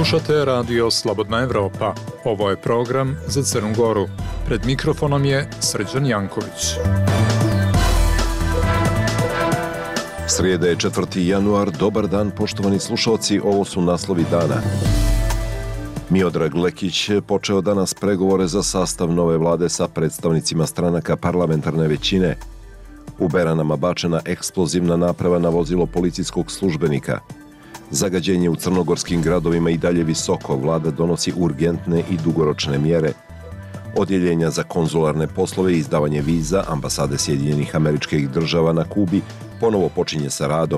Slušate radio Slobodna Evropa. Ovo je program za Crnu Goru. Pred mikrofonom je Srđan Janković. Srijeda je 4. januar. Dobar dan, poštovani slušalci. Ovo su naslovi dana. Miodrag Lekić počeo danas pregovore za sastav nove vlade sa predstavnicima stranaka parlamentarne većine. U Beranama bačena eksplozivna naprava na vozilo policijskog službenika. Zagađenje u crnogorskim gradovima i dalje visoko, vlada donosi urgentne i dugoročne mjere. Odjeljenja za konzularne poslove i izdavanje viza ambasade Sjedinjenih Američkih Država na Kubi ponovo počinje sa radom.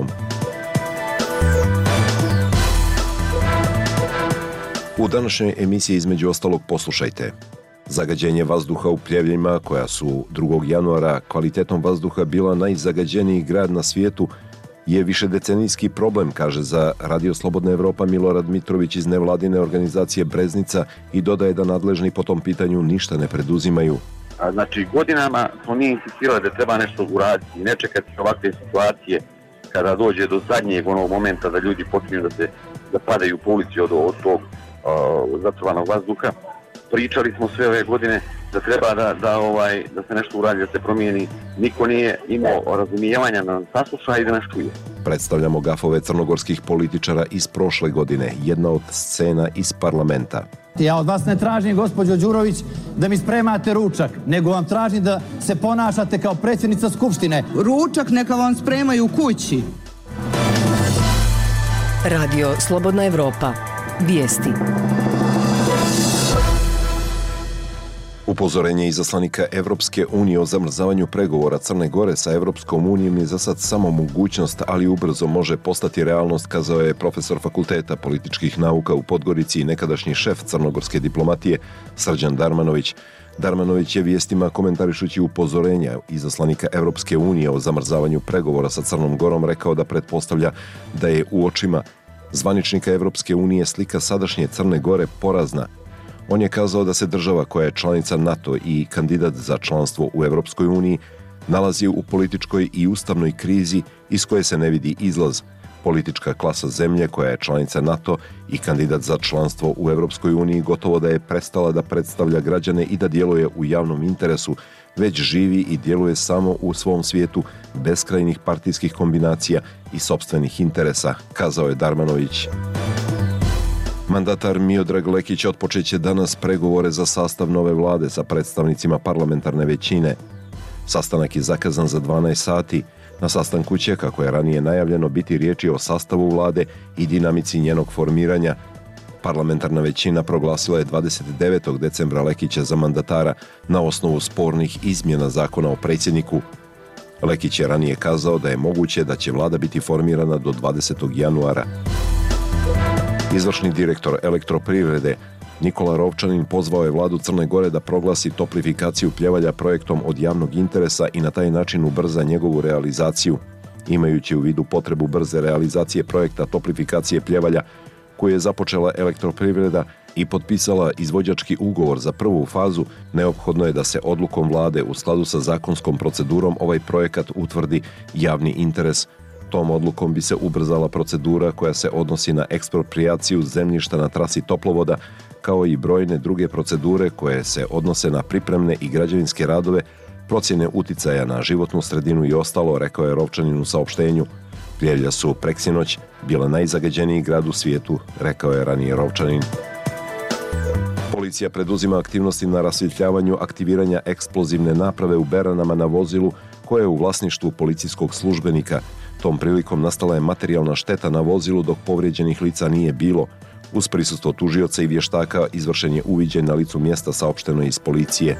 U današnjoj emisiji između ostalog poslušajte. Zagađenje vazduha u Pljevljima, koja su 2. januara kvalitetom vazduha bila najzagađeniji grad na svijetu, je višedecenijski problem, kaže za Radio Slobodna Evropa Milorad Mitrović iz nevladine organizacije Breznica i dodaje da nadležni po tom pitanju ništa ne preduzimaju. Znači, godinama smo mi insistirali da treba nešto uraditi i ne čekati ovakve situacije kada dođe do zadnjeg onog momenta da ljudi počinju da padaju po ulici od tog zatrovanog vazduha. Pričali smo sve ove godine da treba da se nešto uradi, da se promijeni. Niko nije imao razumijevanja na sasluša i da nas čuje. Predstavljamo gafove crnogorskih političara iz prošle godine, jedna od scena iz parlamenta. Ja od vas ne tražim, gospođo Đurović, da mi spremate ručak, nego vam tražim da se ponašate kao predsjednica Skupštine. Ručak neka vam spremaju u kući. Radio Slobodna Evropa. Vijesti. Upozorenje izaslanika Evropske unije o zamrzavanju pregovora Crne Gore sa Evropskom unijom je za sad samo mogućnost, ali ubrzo može postati realnost, kazao je profesor Fakulteta političkih nauka u Podgorici i nekadašnji šef crnogorske diplomatije Srđan Darmanović. Darmanović je vijestima komentarišući upozorenja izaslanika Evropske unije o zamrzavanju pregovora sa Crnom Gorom rekao da pretpostavlja da je u očima zvaničnika Evropske unije slika sadašnje Crne Gore porazna. On je kazao da se država koja je članica NATO i kandidat za članstvo u Evropskoj uniji nalazi u političkoj i ustavnoj krizi iz koje se ne vidi izlaz. Politička klasa zemlje koja je članica NATO i kandidat za članstvo u Evropskoj uniji gotovo da je prestala da predstavlja građane i da djeluje u javnom interesu, već živi i djeluje samo u svom svijetu beskrajnih partijskih kombinacija i sopstvenih interesa, kazao je Darmanović. Mandatar Miodrag Lekić otpočeće danas pregovore za sastav nove vlade sa predstavnicima parlamentarne većine. Sastanak je zakazan za 12 sati. Na sastanku će, kako je ranije najavljeno, biti riječi o sastavu vlade i dinamici njenog formiranja. Parlamentarna većina proglasila je 29. decembra Lekića za mandatara na osnovu spornih izmjena zakona o predsjedniku. Lekić je ranije kazao da je moguće da će vlada biti formirana do 20. januara. Izvršni direktor Elektroprivrede Nikola Rovčanin pozvao je vladu Crne Gore da proglasi toplifikaciju Pljevalja projektom od javnog interesa i na taj način ubrza njegovu realizaciju. Imajući u vidu potrebu brze realizacije projekta toplifikacije Pljevalja, koju je započela Elektroprivreda i potpisala izvođački ugovor za prvu fazu, neophodno je da se odlukom vlade u skladu sa zakonskom procedurom ovaj projekat utvrdi javni interes. Tom odlukom bi se ubrzala procedura koja se odnosi na eksproprijaciju zemljišta na trasi toplovoda, kao i brojne druge procedure koje se odnose na pripremne i građevinske radove, procjene uticaja na životnu sredinu i ostalo, rekao je Rovčanin u saopštenju. Pljevlja su preksinoć bila najzagađeniji grad u svijetu, rekao je ranije Rovčanin. Policija preduzima aktivnosti na rasvjetljavanju aktiviranja eksplozivne naprave u Beranama na vozilu koje je u vlasništvu policijskog službenika. Tom prilikom nastala je materijalna šteta na vozilu dok povrijeđenih lica nije bilo. Uz prisustvo tužioca i vještaka izvršen je uviđaj na licu mjesta, saopšteno iz policije.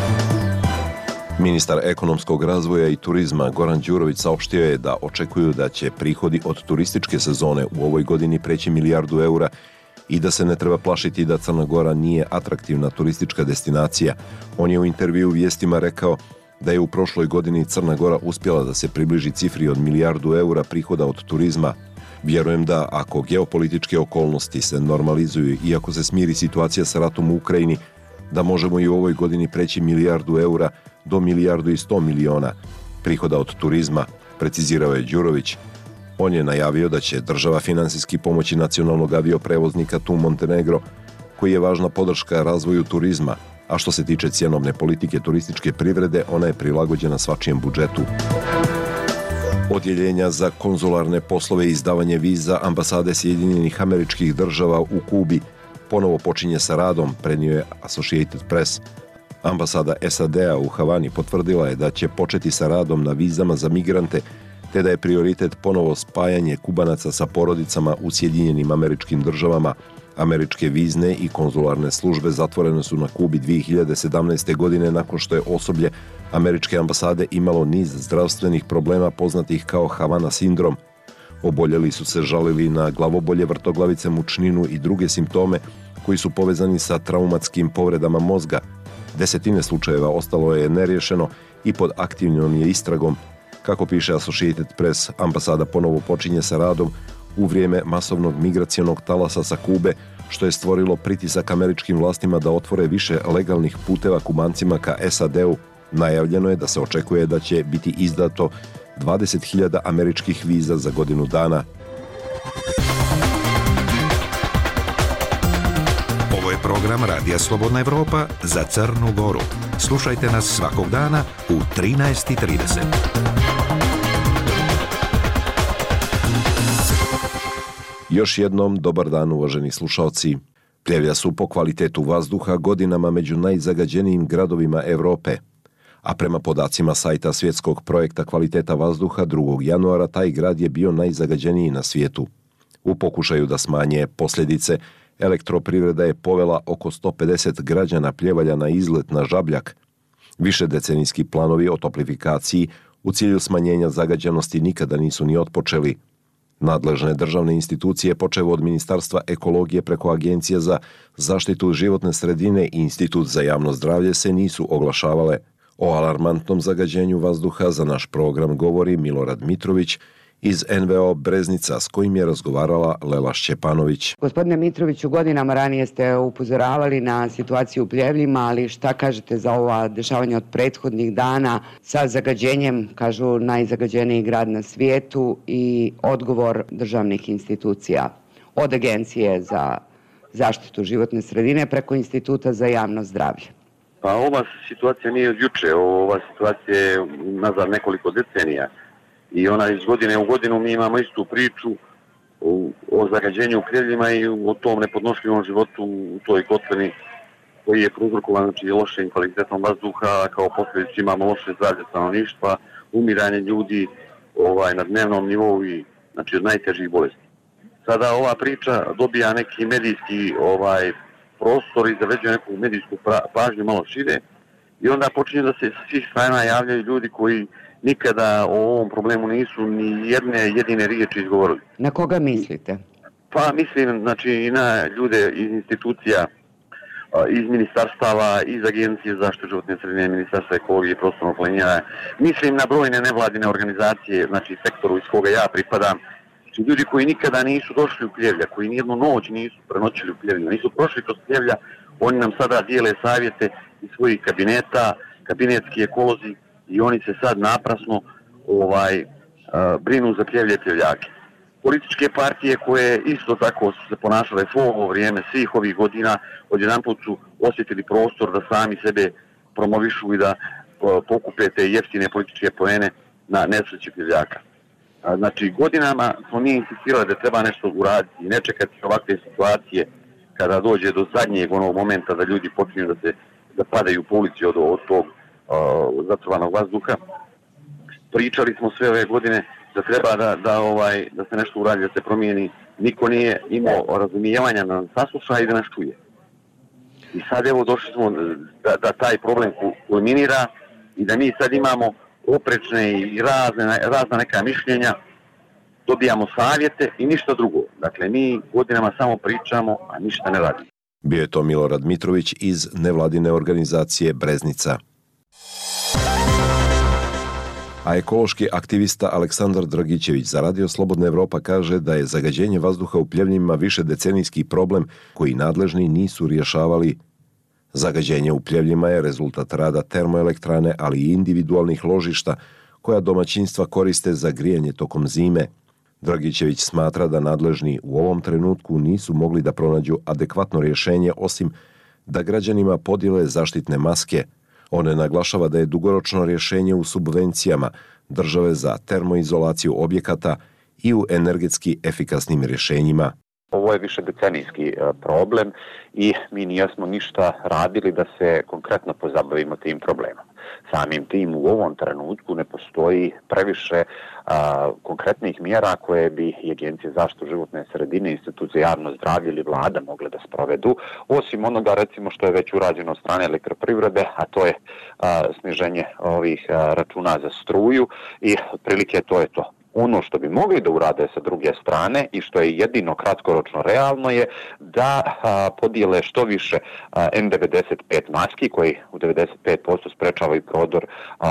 Ministar ekonomskog razvoja i turizma Goran Đurović saopštio je da očekuju da će prihodi od turističke sezone u ovoj godini preći milijardu eura i da se ne treba plašiti da Crna Gora nije atraktivna turistička destinacija. On je u intervjuu vijestima rekao da je u prošloj godini Crna Gora uspjela da se približi cifri od milijardu eura prihoda od turizma. Vjerujem da ako geopolitičke okolnosti se normalizuju i ako se smiri situacija sa ratom u Ukrajini, da možemo i u ovoj godini preći milijardu eura do milijardu i 100 miliona prihoda od turizma, precizirao je Đurović. On je najavio da će država finansijski pomoći nacionalnog avioprevoznika TUI Montenegro, koji je važna podrška razvoju turizma, a što se tiče cjenovne politike turističke privrede, ona je prilagođena svačijem budžetu. Odjeljenja za konzularne poslove i izdavanje viza ambasade Sjedinjenih Američkih Država u Kubi ponovo počinje sa radom, prenio je Associated Press. Ambasada SAD-a u Havani potvrdila je da će početi sa radom na vizama za migrante, te da je prioritet ponovo spajanje Kubanaca sa porodicama u Sjedinjenim Američkim Državama. Američke vizne i konzularne službe zatvorene su na Kubi 2017. godine nakon što je osoblje američke ambasade imalo niz zdravstvenih problema poznatih kao Havana sindrom. Oboljeli su se žalili na glavobolje, vrtoglavice, mučninu i druge simptome koji su povezani sa traumatskim povredama mozga. Desetine slučajeva ostalo je neriješeno i pod aktivnom je istragom. Kako piše Associated Press, ambasada ponovo počinje sa radom u vrijeme masovnog migracionog talasa sa Kube, što je stvorilo pritisak američkim vlastima da otvore više legalnih puteva Kubancima ka SAD-u. Najavljeno je da se očekuje da će biti izdato 20.000 američkih viza za godinu dana. Ovo je program Radija Slobodna Evropa za Crnu Goru. Slušajte nas svakog dana u 13:30. Još jednom dobar dan, uvaženi slušalci. Pljevlja su po kvalitetu vazduha godinama među najzagađenijim gradovima Evrope. A prema podacima sajta svjetskog projekta kvaliteta vazduha 2. januara taj grad je bio najzagađeniji na svijetu. U pokušaju da smanje posljedice, elektroprivreda je povela oko 150 građana Pljevalja na izlet na Žabljak. Višedecenijski planovi o toplifikaciji u cilju smanjenja zagađenosti nikada nisu ni otpočeli. Nadležne državne institucije, počev od Ministarstva ekologije preko Agencije za zaštitu životne sredine i Institut za javno zdravlje, se nisu oglašavale. O alarmantnom zagađenju vazduha za naš program govori Milorad Mitrović iz NVO Breznica, s kojim je razgovarala Lela Šćepanović. Gospodine Mitroviću, godinama ranije ste upozoravali na situaciju u Pljevljima, ali šta kažete za ova dešavanja od prethodnih dana sa zagađenjem, kažu najzagađeniji grad na svijetu, i odgovor državnih institucija od Agencije za zaštitu životne sredine preko Instituta za javno zdravlje? Pa ova situacija nije od juče, ova situacija je nazad nekoliko decenija. I ona iz godine u godinu mi imamo istu priču o zagađenju u Pljevljima i o tom nepodnošljivom životu u toj kotlini koji je prouzrokovan, znači, lošim kvalitetom vazduha, kao posljedicu imamo loše zdravlje stanovništva, umiranje ljudi na dnevnom nivou i, znači, od najtežih bolesti. Sada ova priča dobija neki medijski prostor i zaveđuje neku medijsku pažnju malo šire i onda počinje da se sa svih strana javljaju ljudi koji nikada o ovom problemu nisu ni jedne jedine riječi izgovorili. Na koga mislite? Pa mislim, znači, i na ljude iz institucija, iz ministarstava, iz Agencije za zaštitu životne sredine, Ministarstva ekologije i prostornog planiranja. Mislim na brojne nevladine organizacije, znači sektoru iz koga ja pripadam. Znači, ljudi koji nikada nisu došli u Pljevlja, koji nijednu noć nisu prenoćili u Pljevlju, nisu prošli kroz Pljevlja, oni nam sada dijele savjete iz svojih kabineta, kabinetski ekolozi, i oni se sad naprasno brinu za Pljevlje i Pljevljake. Političke partije koje isto tako su se ponašale svo ovo vrijeme, svih ovih godina, odjedanput su osjetili prostor da sami sebe promovišu i da pokupe te jeftine političke poene na nesreći Pljevljaka. Znači, godinama smo mi insistirali da treba nešto uraditi i ne čekati ovakve situacije kada dođe do zadnjeg onog momenta da ljudi počinju da padaju po ulici od tog zatrovanog vazduha. Pričali smo sve ove godine da treba da se nešto uradi, da se promijeni. Niko nije imao razumijevanja da nas sasluša i da nas čuje. I sad evo došli smo da taj problem kulminira i da mi sad imamo oprečne i razna neka mišljenja, dobijamo savjete i ništa drugo. Dakle, mi godinama samo pričamo, a ništa ne radimo. Bio je to Milorad Mitrović iz nevladine organizacije Breznica. A ekološki aktivista Aleksandar Dragićević za Radio Slobodna Evropa kaže da je zagađenje vazduha u Pljevljima višedecenijski problem koji nadležni nisu rješavali. Zagađenje u Pljevljima je rezultat rada termoelektrane, ali i individualnih ložišta koja domaćinstva koriste za grijanje tokom zime. Dragićević smatra da nadležni u ovom trenutku nisu mogli da pronađu adekvatno rješenje osim da građanima podijele zaštitne maske. On naglašava da je dugoročno rješenje u subvencijama države za termoizolaciju objekata i u energetski efikasnim rješenjima. Ovo je višedecenijski problem i mi nismo ništa radili da se konkretno pozabavimo tim problemom. Samim tim u ovom trenutku ne postoji previše konkretnih mjera koje bi i Agencije za zaštitu životne sredine, institucije javno zdravlje ili vlada mogle da sprovedu, osim onoga recimo što je već urađeno od strane elektroprivrede, a to je sniženje ovih računa za struju i otprilike to je to. Ono što bi mogli da urade sa druge strane i što je jedino kratkoročno realno je da podijele što više N95 maski koji u 95% sprečavaju prodor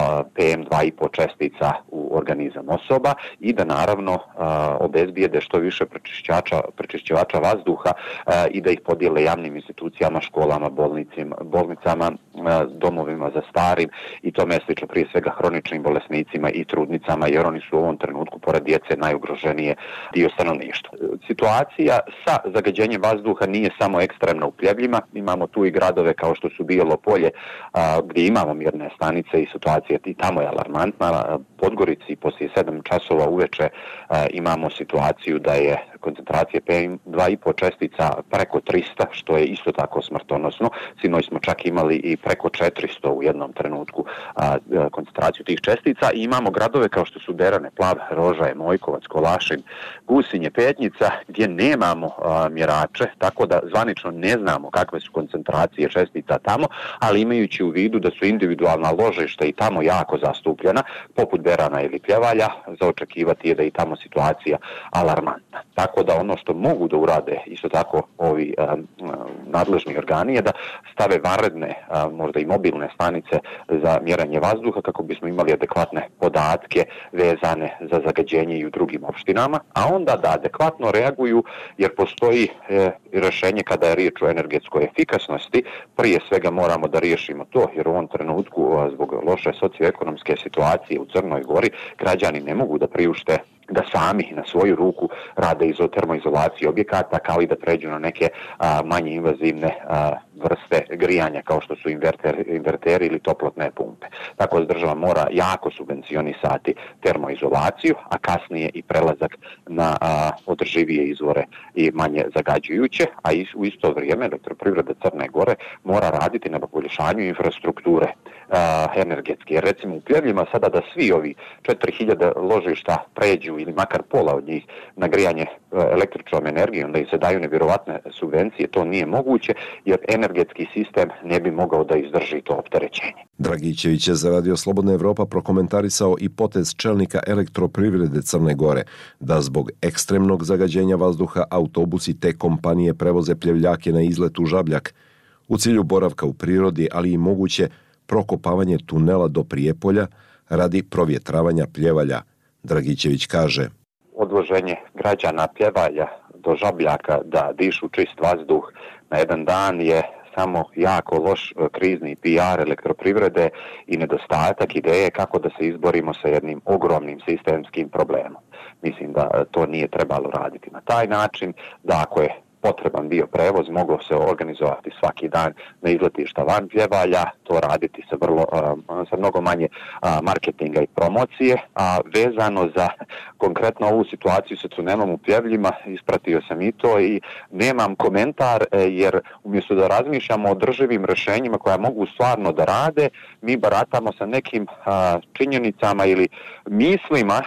PM2,5 čestica u organizam osoba i da naravno obezbijede što više prečišćivača vazduha i da ih podijele javnim institucijama, školama, bolnicama, domovima za starim i tome slično, prije svega hroničnim bolesnicima i trudnicama, jer oni su u ovom trenutku pored djece najugroženije dio stanovništva. Situacija sa zagađenjem vazduha nije samo ekstremna u Pljevljima, imamo tu i gradove kao što su Bijelo Polje gdje imamo mjerne stanice i situacija i tamo je alarmantna. Podgorici poslije 7 časova uveče imamo situaciju da je koncentracija PM2,5 čestica preko 300, što je isto tako smrtonosno. Sinoć smo čak imali i preko 400 u jednom trenutku koncentraciju tih čestica i imamo gradove kao što su Derane, Plav, Rožaje, Mojkovac, Kolašin, Gusinje, Petnica gdje nemamo mjerače, tako da zvanično ne znamo kakve su koncentracije čestica tamo, ali imajući u vidu da su individualna ložišta i tamo jako zastupljena, poput Berana ili Pljevalja, za očekivati je da i tamo situacija alarmantna. Tako da ono što mogu da urade isto tako ovi nadležni organi je da stave vanredne, možda i mobilne stanice za mjerenje vazduha kako bismo imali adekvatne podatke vezane za zagađenje i u drugim opštinama, a onda da adekvatno reaguju jer postoji rješenje kada je riječ o energetskoj efikasnosti. Prije svega moramo da riješimo to jer u ovom trenutku zbog loše socioekonomske situacije u Crnoj Gori građani ne mogu da priušte da sami na svoju ruku rade termoizolaciju objekata kao i da pređu na neke manje invazivne vrste grijanja kao što su inverteri ili toplotne pumpe. Tako da država mora jako subvencionisati termoizolaciju, a kasnije i prelazak na održivije izvore i manje zagađujuće, a u isto vrijeme Elektroprivreda Crne Gore mora raditi na poboljšanju infrastrukture energetske. Jer recimo u Pljevljima sada da svi ovi 4000 ložišta pređu ili makar pola od njih na grijanje električnom energijom, da im se daju nevjerovatne subvencije, to nije moguće jer energetski sistem ne bi mogao da izdrži to opterećenje. Dragićević je za Radio Slobodna Evropa prokomentarisao i potez čelnika Elektroprivrede Crne Gore da zbog ekstremnog zagađenja vazduha autobusi te kompanije prevoze Pljevljake na izlet u Žabljak u cilju boravka u prirodi, ali i moguće prokopavanje tunela do Prijepolja radi provjetravanja Pljevalja. Dragićević kaže: odvoženje građana Pljevalja do Žabljaka da dišu čist vazduh na jedan dan je samo jako loš krizni PR Elektroprivrede i nedostatak ideje kako da se izborimo sa jednim ogromnim sistemskim problemom. Mislim da to nije trebalo raditi na taj način, da ako je potreban bio prevoz, moglo se organizovati svaki dan na izletišta van Pljevalja, to raditi sa mnogo manje marketinga i promocije, a vezano za konkretno ovu situaciju sa tunelom u Pljevljima, ispratio sam i to i nemam komentar jer umjesto da razmišljamo o održivim rješenjima koja mogu stvarno da rade, mi baratamo sa nekim činjenicama ili mislima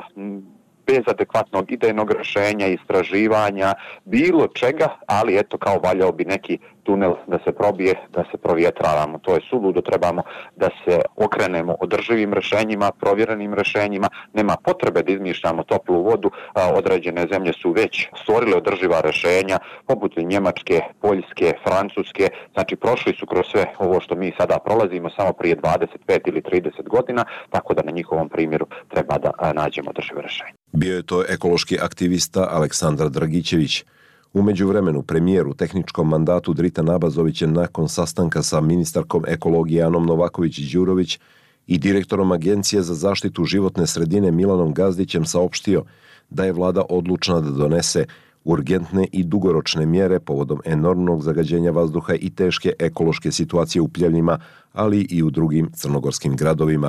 bez adekvatnog idejnog rješenja, istraživanja, bilo čega, ali eto kao valjao bi neki tunel da se probije, da se provjetravamo. To je suludo, trebamo da se okrenemo održivim rješenjima, provjerenim rješenjima. Nema potrebe da izmišljamo toplu vodu, određene zemlje su već stvorile održiva rješenja, poput Njemačke, Poljske, Francuske, znači prošli su kroz sve ovo što mi sada prolazimo samo prije 25 ili 30 godina, tako da na njihovom primjeru treba da nađemo održivo rješenje. Bio je to ekološki aktivista Aleksandar Dragićević. U međuvremenu premijer u tehničkom mandatu Dritan Abazović je nakon sastanka sa ministarkom ekologije Anom Novaković-Đurović i direktorom Agencije za zaštitu životne sredine Milanom Gazdićem saopštio da je vlada odlučna da donese urgentne i dugoročne mjere povodom enormnog zagađenja vazduha i teške ekološke situacije u Pljevljima, ali i u drugim crnogorskim gradovima.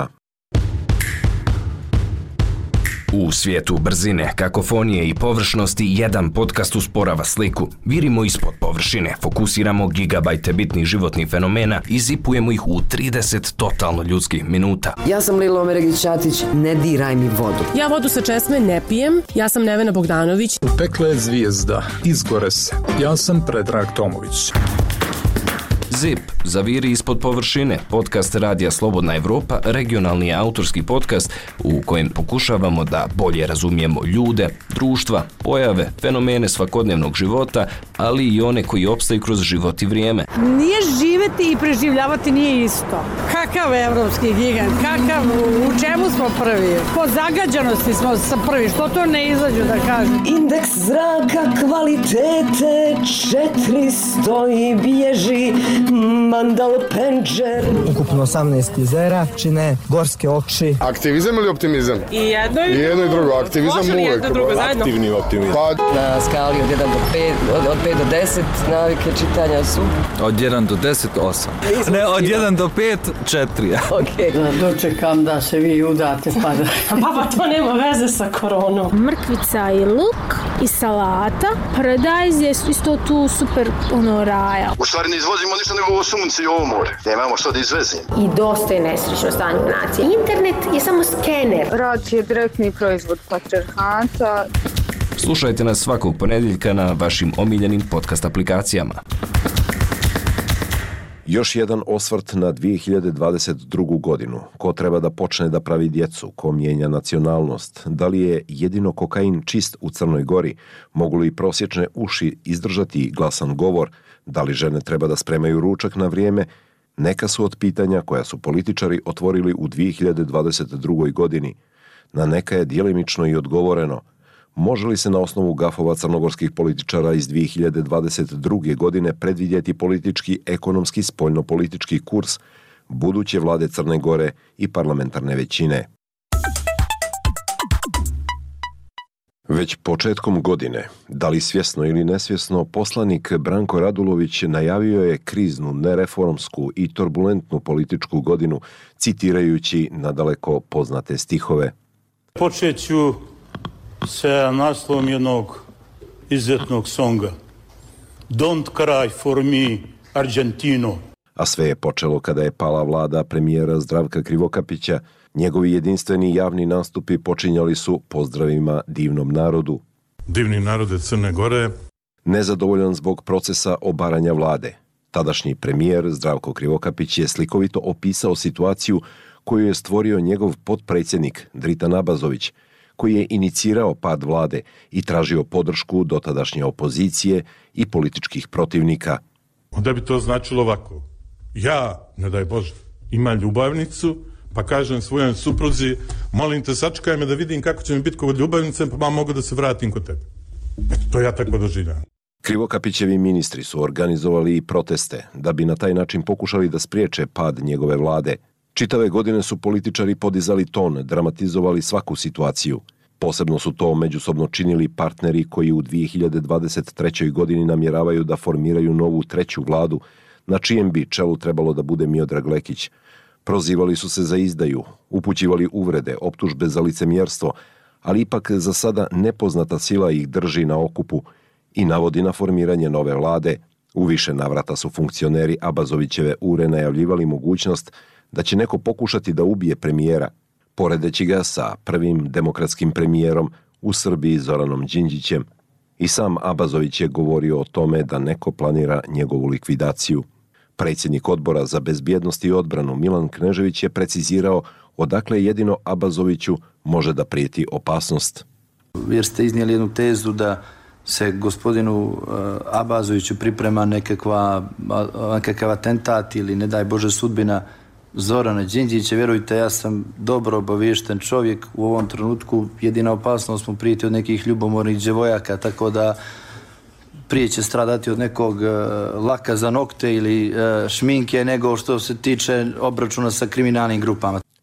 U svijetu brzine, kakofonije i površnosti jedan podcast usporava sliku. Virimo ispod površine, fokusiramo gigabajte bitnih životnih fenomena i zipujemo ih u 30 totalno ljudskih minuta. Ja sam Lilo Omeregić-Ćatić, ne diraj mi vodu. Ja vodu sa česme ne pijem, ja sam Nevena Bogdanović. Pekla je zvijezda, izgore se. Ja sam Predrag Tomović. ZIP, zaviri ispod površine, podcast Radija Slobodna Evropa, regionalni autorski podcast u kojem pokušavamo da bolje razumijemo ljude, društva, pojave, fenomene svakodnevnog života, ali i one koji opstaju kroz život i vrijeme. Nije živjeti i preživljavati nije isto. Kakav evropski gigant, kakav, u čemu smo prvi? Po zagađenosti smo prvi, što to ne izađu da kažu? Indeks zraka kvalitete 400 i bježi Mandal Penđer. Ukupno 18 jezera čine gorske oči. Aktivizam ili optimizam? I jedno i drugo. Aktivizam uvijek. Aktivni optimizam. Na skali od 1 do 5, od 5 do 10 navike čitanja su? Od 1 do 10, 8. Ne, od 1 do 5, 4. Okay. Da dočekam da se vi udate pa da... Pa to nema veze sa koronom. Mrkvica i luk i salata. Paradajz je isto tu super raja. U stvari ne izvozimo ništa nego ovo sunce i ovo more. Nemamo što da izvezimo. I dosta je nesrećno stanje u naciji. Internet je samo skener. Rad je direktni proizvod patrijarhata. Slušajte nas svakog ponedjeljka na vašim omiljenim podcast aplikacijama. Još jedan osvrt na 2022. godinu. Ko treba da počne da pravi djecu? Ko mijenja nacionalnost? Da li je jedino kokain čist u Crnoj Gori? Mogu li prosječne uši izdržati glasan govor? Da li žene treba da spremaju ručak na vrijeme? Neka su od pitanja koja su političari otvorili u 2022. godini. Na neka je djelimično i odgovoreno. Može li se na osnovu gafova crnogorskih političara iz 2022. godine predvidjeti politički, ekonomski, spoljnopolitički kurs buduće vlade Crne Gore i parlamentarne većine? Već početkom godine, da li svjesno ili nesvjesno, poslanik Branko Radulović najavio je kriznu, nereformsku i turbulentnu političku godinu, citirajući nadaleko poznate stihove. Počet ću sa naslovom jednog izuzetnog songa. Don't cry for me, Argentino. A sve je počelo kada je pala vlada premijera Zdravka Krivokapića. Njegovi jedinstveni javni nastupi počinjali su pozdravima divnom narodu. Divni narode Crne Gore. Nezadovoljan zbog procesa obaranja vlade, tadašnji premijer Zdravko Krivokapić je slikovito opisao situaciju koju je stvorio njegov potpredsjednik Dritan Abazović, koji je inicirao pad vlade i tražio podršku dotadašnje opozicije i političkih protivnika. Onda bi to značilo ovako. Ja, ne daj Bože, imam ljubavnicu, pa kažem svojoj supruzi, molim te, sačekaj me da vidim kako će mi biti kod ljubavnice, pa mogu da se vratim kod tebe. To ja tako doživljam. Krivokapićevi ministri su organizovali i proteste da bi na taj način pokušali da spriječe pad njegove vlade. Čitave godine su političari podizali ton, dramatizovali svaku situaciju. Posebno su to međusobno činili partneri koji u 2023. godini namjeravaju da formiraju novu treću vladu, na čijem bi čelu trebalo da bude Miodrag Lekić. Prozivali su se za izdaju, upućivali uvrede, optužbe za licemjerstvo, ali ipak za sada nepoznata sila ih drži na okupu i navodi na formiranje nove vlade. U više navrata su funkcioneri Abazovićeve ure najavljivali mogućnost da će neko pokušati da ubije premijera, poredeći ga sa prvim demokratskim premijerom u Srbiji Zoranom Đinđićem. I sam Abazović je govorio o tome da neko planira njegovu likvidaciju. Predsjednik odbora za bezbjednost i odbranu Milan Knežević je precizirao odakle jedino Abazoviću može da prijeti opasnost. Jer ste iznijeli jednu tezu da se gospodinu Abazoviću priprema nekakav atentat ili ne daj Bože sudbina Zorana Đinđića. Vjerujte, ja sam dobro obaviješten čovjek. U ovom trenutku jedina opasnost mu prijeti od nekih ljubomornih djevojaka, tako da prije će stradati od nekog laka za nokte ili šminke nego što se tiče obračuna sa kriminalnim grupama.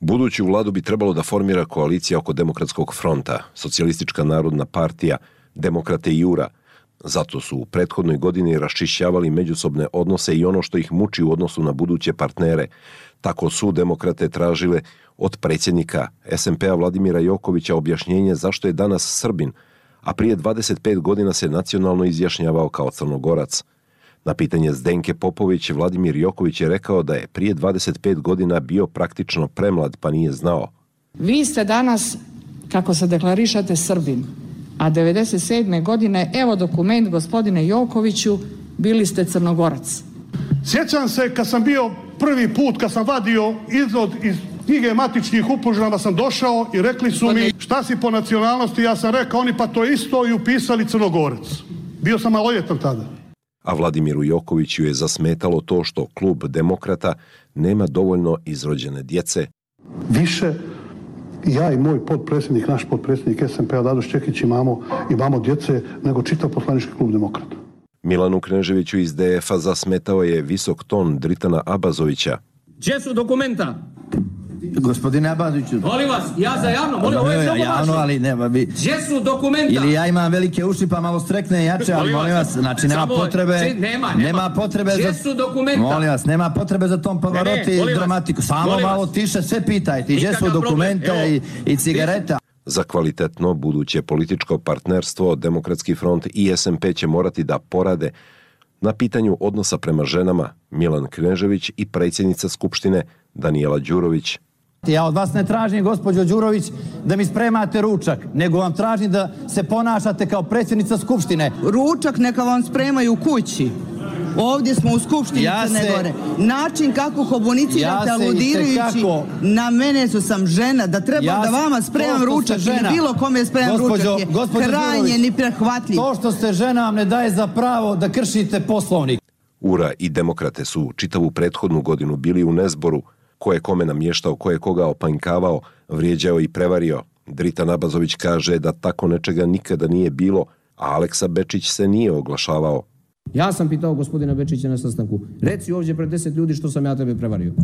Buduću vladu bi trebalo da formira koalicija oko Demokratskog fronta, Socijalistička narodna partija, Demokrate i Jura. Zato su u prethodnoj godini raščišćavali međusobne odnose i ono što ih muči u odnosu na buduće partnere. Tako su Demokrate tražile od predsjednika SMP-a Vladimira Jokovića objašnjenje zašto je danas Srbin, a prije 25 godina se nacionalno izjašnjavao kao Crnogorac. Na pitanje Zdenke Popović, Vladimir Joković je rekao da je prije 25 godina bio praktično premlad pa nije znao. Vi ste danas, kako se deklarišate, Srbin, a 97. godine, evo dokument gospodine Jokoviću, bili ste Crnogorac. Sjećam se kad sam bio prvi put, kad sam vadio izvod iz knjige matičnih upožnjava, sam došao i rekli su mi šta si po nacionalnosti, ja sam rekao oni pa to isto i upisali Crnogorac. Bio sam maloljetan tada. A Vladimiru Jokoviću je zasmetalo to što klub Demokrata nema dovoljno izrođene djece. Više ja i moj potpredsjednik, naš potpredsjednik SMP-a Dadoš Čekić imamo djece nego čitav poslanički klub Demokrata. Milanu Kneževiću iz DF-a zasmetao je visok ton Dritana Abazovića. Gdje su dokumenta? Gospodine Abazoviću. Molim vas, ja za javno, molim vas, javno, ali nema bi. Gdje su dokumenta? Ili ja imam velike uši pa malo strekne jače, ali molim vas, znači nema potrebe. Nema potrebe Gdje su dokumenta? Molim vas, nema potrebe za tom Pavaroti i dramatiku. Samo malo tiše, sve pitajte. Gdje su dokumenta i cigareta? Za kvalitetno buduće političko partnerstvo Demokratski front i SMP će morati da porade na pitanju odnosa prema ženama Milan Knežević i predsjednica Skupštine Danijela Đurović. Ja od vas ne tražim, gospođo Đurović, da mi spremate ručak, nego vam tražim da se ponašate kao predsjednica Skupštine. Ručak neka vam spremaju u kući. Ovdje smo u Skupštini Crne Gore. Način kako komunicirate aludirajući na mene su sam žena, da treba da vama spremam ručak ili bilo kome spremam ručak je krajnje neprihvatljiv. To što ste žena vam ne daje za pravo da kršite Poslovnik. URA i Demokrate su čitavu prethodnu godinu bili u nezboru, ko je kome namještao, ko je koga opanjkavao, vrijeđao i prevario. Dritan Abazović kaže da tako nečega nikada nije bilo, a Aleksa Bečić se nije oglašavao. Ja sam pitao gospodina Bečića na sastanku, reci ovdje pred 10 ljudi što sam ja tebe prevario.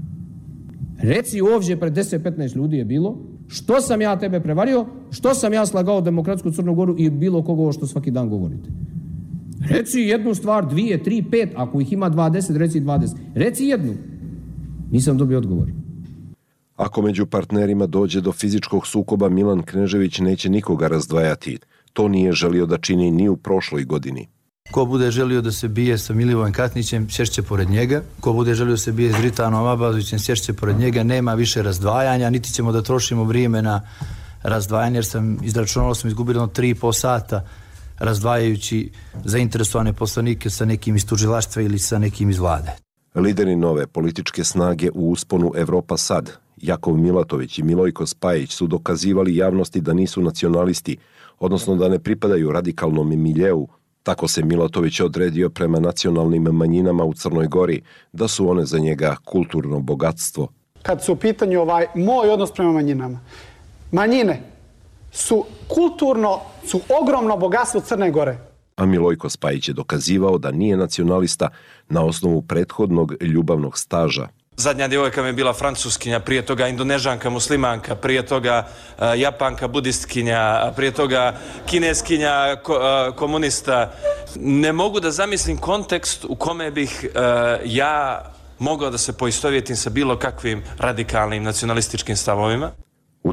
Reci ovdje pred 10-15 ljudi je bilo, što sam ja tebe prevario, što sam ja slagao Demokratsku Crnu Goru i bilo kogo što svaki dan govorite. Reci jednu stvar, 2, 3, 5, ako ih ima 20, reci 20. Reci jednu. Nisam dobio odgovor. Ako među partnerima dođe do fizičkog sukoba, Milan Knežević neće nikoga razdvajati. To nije želio da čini ni u prošloj godini. Ko bude želio da se bije sa Milivojem Katnićem, sješće pored njega. Ko bude želio da se bije s Dritanom Abazovićem, sješće pored njega. Nema više razdvajanja, niti ćemo da trošimo vrijeme na razdvajanje, jer sam izračunalo smo izgubili 3,5 sata razdvajajući zainteresovane poslanike sa nekim iz tužilaštva ili sa nekim iz vlade. Lideri nove političke snage u usponu Evropa Sad, Jakov Milatović i Milojko Spajić su dokazivali javnosti da nisu nacionalisti, odnosno da ne pripadaju radikalnom miljeu. Tako se Milatović odredio prema nacionalnim manjinama u Crnoj Gori, da su one za njega kulturno bogatstvo. Kad su u pitanju moj odnos prema manjinama, manjine su kulturno, su ogromno bogatstvo Crne Gore. A Milojko Spajić je dokazivao da nije nacionalista na osnovu prethodnog ljubavnog staža. Zadnja djevojka mi je bila francuskinja, prije toga indonežanka, muslimanka, prije toga japanka, budistkinja, prije toga kineskinja, komunista. Ne mogu da zamislim kontekst u kome bih ja mogao da se poistovjetim sa bilo kakvim radikalnim nacionalističkim stavovima. U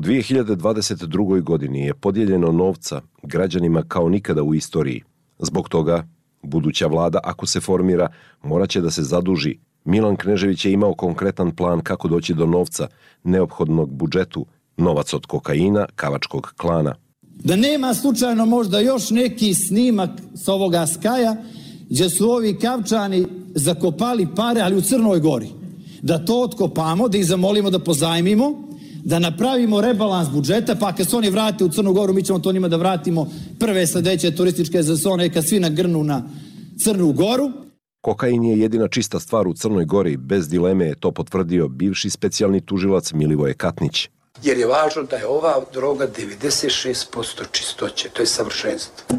2022. godini je podijeljeno novca građanima kao nikada u istoriji. Zbog toga, buduća vlada, ako se formira, morat će da se zaduži. Milan Knežević je imao konkretan plan kako doći do novca, neophodnog budžetu, novac od kokaina, kavačkog klana. Da nema slučajno možda još neki snimak s ovoga Skaja, gdje su ovi Kavčani zakopali pare, ali u Crnoj Gori. Da to otkopamo, da ih zamolimo da pozajmimo, da napravimo rebalans budžeta, pa kad se oni vrate u Crnu Goru, mi ćemo to njima da vratimo prve sledeće turističke sezone kad svi nagrnu na Crnu Goru. Kokain je jedina čista stvar u Crnoj Gori, bez dileme je to potvrdio bivši specijalni tužilac Milivoje Katnić. Jer je važno da je ova droga 96% čistoće, to je savršenstvo.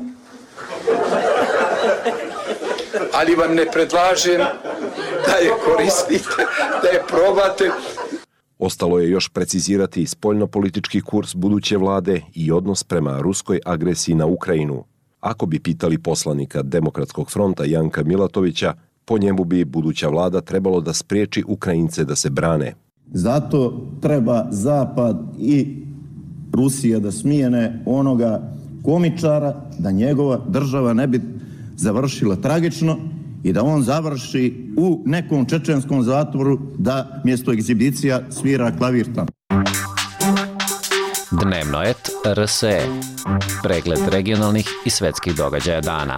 Ali vam ne predlažem da je koristite, da je probate. Ostalo je još precizirati spoljnopolitički kurs buduće vlade i odnos prema ruskoj agresiji na Ukrajinu. Ako bi pitali poslanika Demokratskog fronta Janka Milatovića, po njemu bi buduća vlada trebalo da spriječi Ukrajince da se brane. Zato treba Zapad i Rusija da smijene onoga komičara, da njegova država ne bi završila tragično i da on završi u nekom čečenskom zatvoru da mjesto egzibicija svira klavir tamo. Dnevno et RSE. Pregled regionalnih i svetskih događaja dana.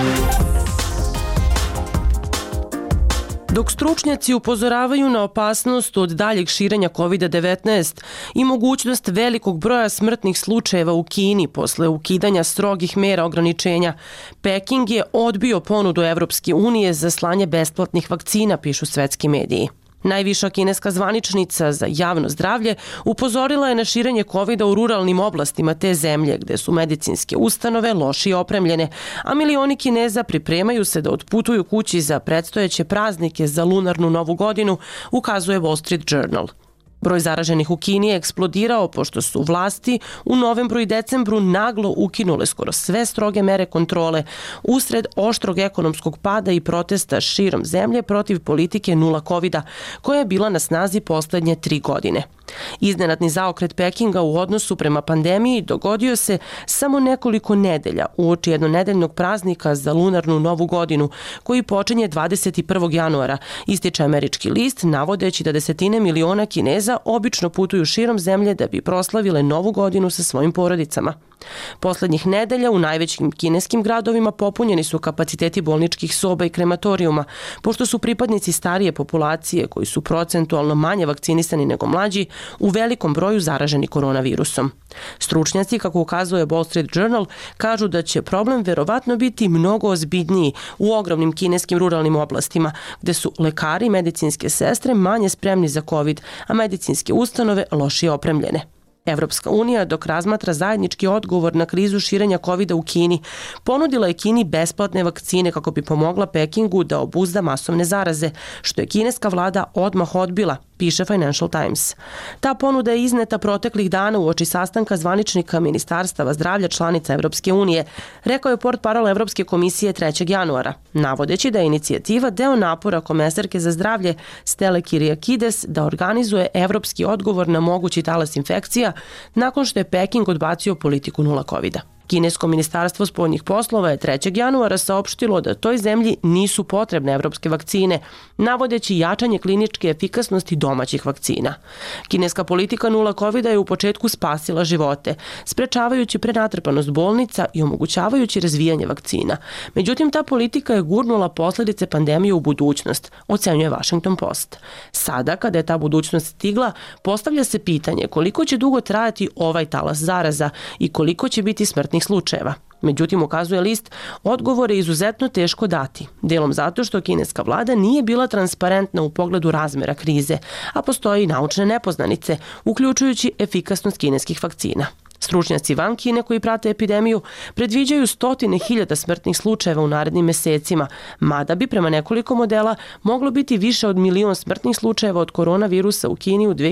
Dok stručnjaci upozoravaju na opasnost od daljeg širenja COVID-19 i mogućnost velikog broja smrtnih slučajeva u Kini posle ukidanja strogih mera ograničenja, Peking je odbio ponudu Evropske unije za slanje besplatnih vakcina, pišu svetski mediji. Najviša kineska zvaničnica za javno zdravlje upozorila je na širenje COVID-a u ruralnim oblastima te zemlje, gde su medicinske ustanove lošije opremljene, a milioni Kineza pripremaju se da otputuju kući za predstojeće praznike za lunarnu novu godinu, ukazuje Wall Street Journal. Broj zaraženih u Kini je eksplodirao pošto su vlasti u novembru i decembru naglo ukinule skoro sve stroge mere kontrole usred oštrog ekonomskog pada i protesta širom zemlje protiv politike nula covida, koja je bila na snazi poslednje 3 godine. Iznenadni zaokret Pekinga u odnosu prema pandemiji dogodio se samo nekoliko nedelja uoči jednonedeljnog praznika za lunarnu novu godinu, koji počinje 21. januara, ističe američki list, navodeći da desetine miliona Kineza obično putuju širom zemlje da bi proslavile novu godinu sa svojim porodicama. Poslednjih nedelja u najvećim kineskim gradovima popunjeni su kapaciteti bolničkih soba i krematorijuma, pošto su pripadnici starije populacije, koji su procentualno manje vakcinisani nego mlađi, u velikom broju zaraženi koronavirusom. Stručnjaci, kako ukazuje Wall Street Journal, kažu da će problem verovatno biti mnogo ozbiljniji u ogromnim kineskim ruralnim oblastima, gde su lekari i medicinske sestre manje spremni za COVID, a medicinske ustanove lošije opremljene. Evropska unija, dok razmatra zajednički odgovor na krizu širenja COVID-a u Kini, ponudila je Kini besplatne vakcine kako bi pomogla Pekingu da obuzda masovne zaraze, što je kineska vlada odmah odbila, piše Financial Times. Ta ponuda je izneta proteklih dana uoči sastanka zvaničnika Ministarstava zdravlja članica Evropske unije, rekao je portparol Evropske komisije 3. januara, navodeći da je inicijativa deo napora komesarke za zdravlje Stelle Kyriakides da organizuje evropski odgovor na mogući talas infekcija nakon što je Peking odbacio politiku nula covida. Kinesko ministarstvo spoljnih poslova je 3. januara saopštilo da toj zemlji nisu potrebne evropske vakcine, navodeći jačanje kliničke efikasnosti domaćih vakcina. Kineska politika nula covida je u početku spasila živote, sprečavajući prenatrpanost bolnica i omogućavajući razvijanje vakcina. Međutim, ta politika je gurnula posledice pandemije u budućnost, ocenjuje Washington Post. Sada, kada je ta budućnost stigla, postavlja se pitanje koliko će dugo trajati ovaj talas zaraza i koliko će biti smrtnih slučajeva. Međutim, ukazuje list, odgovor je izuzetno teško dati, delom zato što kineska vlada nije bila transparentna u pogledu razmera krize, a postoje i naučne nepoznanice, uključujući efikasnost kineskih vakcina. Stručnjaci van Kine koji prate epidemiju predviđaju 100.000 smrtnih slučajeva u narednim mesecima, mada bi prema nekoliko modela moglo biti više od 1 milion smrtnih slučajeva od koronavirusa u Kini u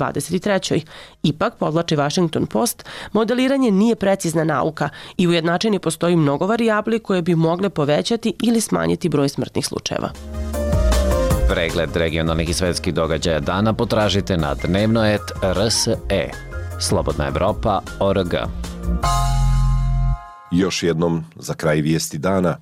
2023. Ipak, podvlači Washington Post, modeliranje nije precizna nauka i ujednačeni postoji mnogo varijabli koje bi mogle povećati ili smanjiti broj smrtnih slučajeva. Pregled regionalnih i svetskih događaja dana potražite na dnevno.rt.rse. slobodnaevropa.org. Još jednom za kraj vijesti dana.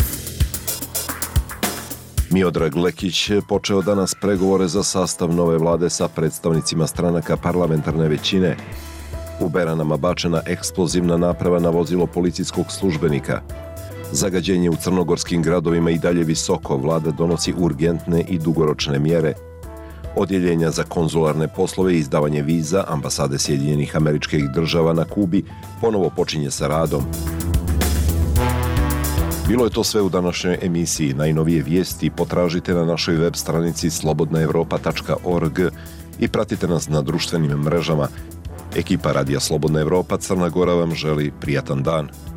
Miodrag Lekić počeo danas pregovore za sastav nove vlade sa predstavnicima stranaka parlamentarne većine. U Beranama bačena eksplozivna naprava na vozilo policijskog službenika. Zagađenje u crnogorskim gradovima i dalje visoko, vlada donosi urgentne i dugoročne mjere. Odjeljenja za konzularne poslove i izdavanje viza ambasade Sjedinjenih Američkih Država na Kubi ponovo počinje sa radom. Bilo je to sve u današnjoj emisiji. Najnovije vijesti potražite na našoj web stranici slobodnaevropa.org i pratite nas na društvenim mrežama. Ekipa Radija Slobodna Evropa Crna Gora vam želi prijatan dan.